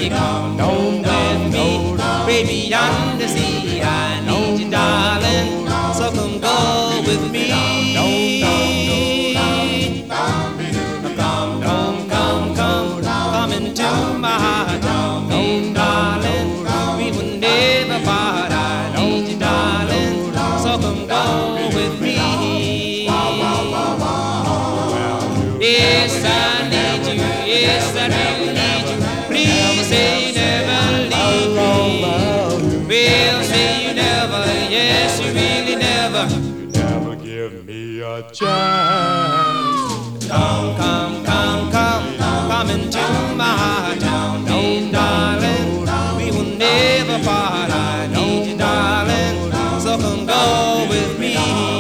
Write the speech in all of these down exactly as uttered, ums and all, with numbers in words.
you come home with me? Baby, yonder sea, I need you, darling, so come go with me. Come, come, come, come, come into my heart, oh, darling, we will never part. I need you, darling, so come go with me. Yes, I need you, yes, I really need you. Please say you never leave me. Well, say you never, yes, you really never. You never give me a chance. Come, come, come, come, come into my heart, oh, darling, we will never part. I need you, darling, so come go with me.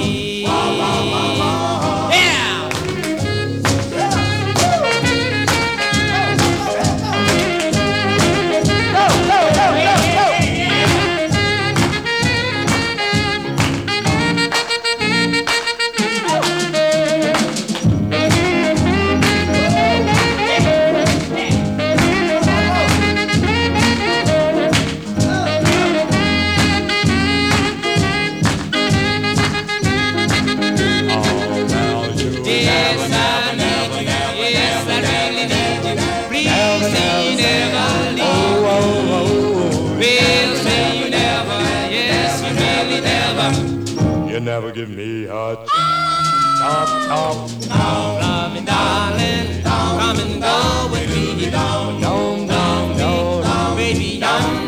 You never give me a chop, chop. Come, love me, darling, come and go with me. Don't, don't, don't, baby, don't.